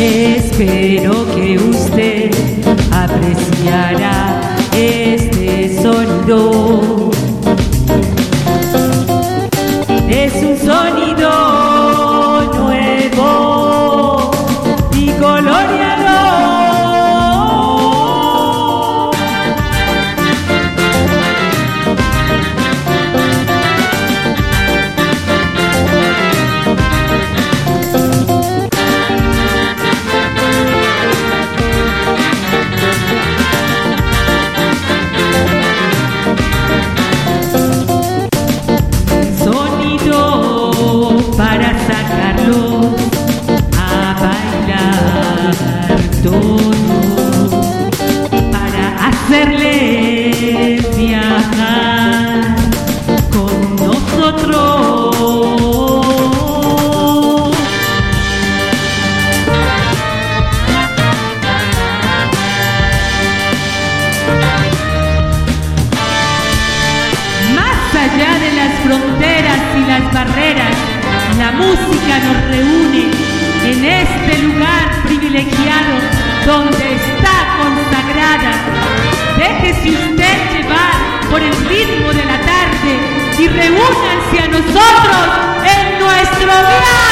Espero que usted apreciará este sonido. Es un sonido nuevo y coloreado. Para sacarlos a bailar todos, para hacerles viajar con nosotros. Más allá de las fronteras y las barreras, la música nos reúne en este lugar privilegiado donde está consagrada. Déjese usted llevar por el ritmo de la tarde y reúnanse a nosotros en nuestro viaje.